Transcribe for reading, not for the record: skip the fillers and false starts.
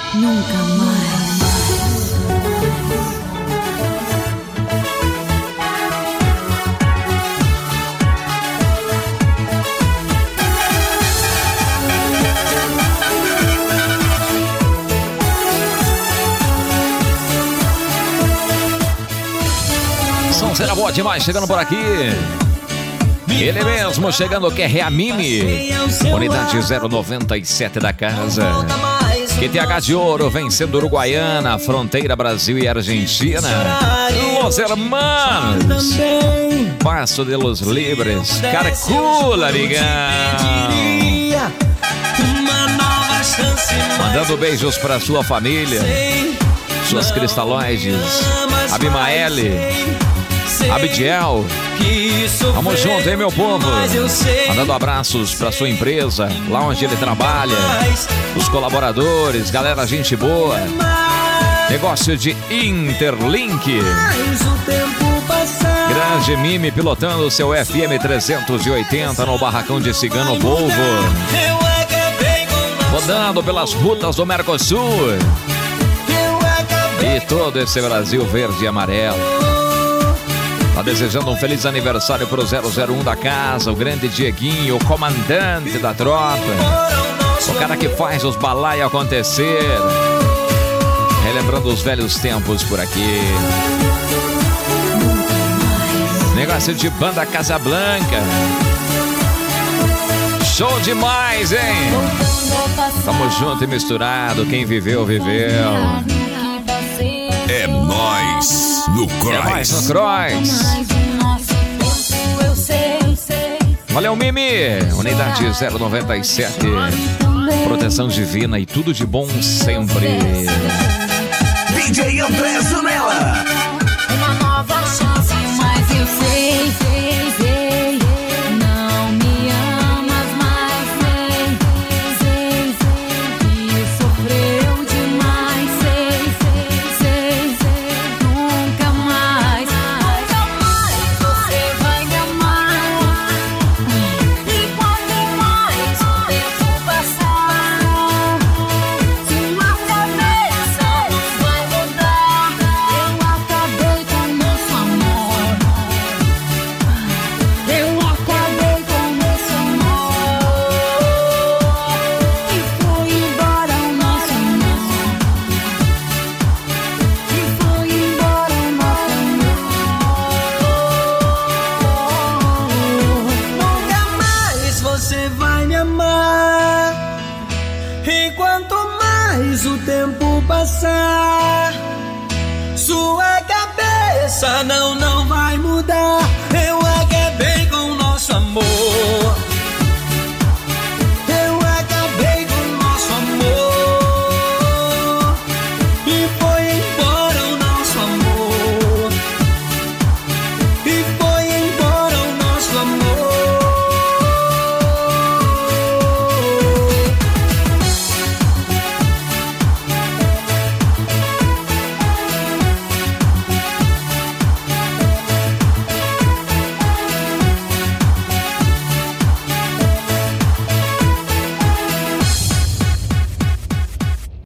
Nunca mais. Sonzeira boa demais, chegando por aqui. Ele mesmo, chegando, que é a Mimi. Unidade 097 da casa. QTH de Ouro, vencendo Uruguaiana, fronteira Brasil e Argentina. Los Hermanos. Passo de los Libres. Calcula, amigão. Mandando beijos pra sua família, suas cristalóides, Abimaele, Abidiel. Tamo junto, hein, meu povo? Mandando abraços pra sua empresa, lá onde ele trabalha, os colaboradores, galera, gente boa. Negócio de Interlink. Grande Mimi pilotando o seu FM 380 no barracão de Cigano Volvo. Rodando pelas rutas do Mercosul. E todo esse Brasil verde e amarelo. Tá desejando um feliz aniversário pro 001 da casa, o grande Dieguinho, o comandante da tropa, o cara que faz os balai acontecer. Relembrando os velhos tempos por aqui. Negócio de banda Casablanca. Show demais, hein? Tamo junto e misturado, quem viveu, viveu. É nóis no Cross. É nóis no Cross. Valeu, Mimi. Unidade 097. Proteção divina e tudo de bom sempre. DJ André Zanella. Uma nova chance, mas eu sei. Não me amas mais, sei. E sofreu demais, sei. Nunca mais você vai me amar. E quanto mais o tempo passar, sua cabeça não vai mudar. Eu acabei com nosso amor. Eu acabei com nosso amor. E foi embora o nosso amor. E foi embora o nosso amor. Nunca mais você vai me amar. E quanto mais o tempo passar,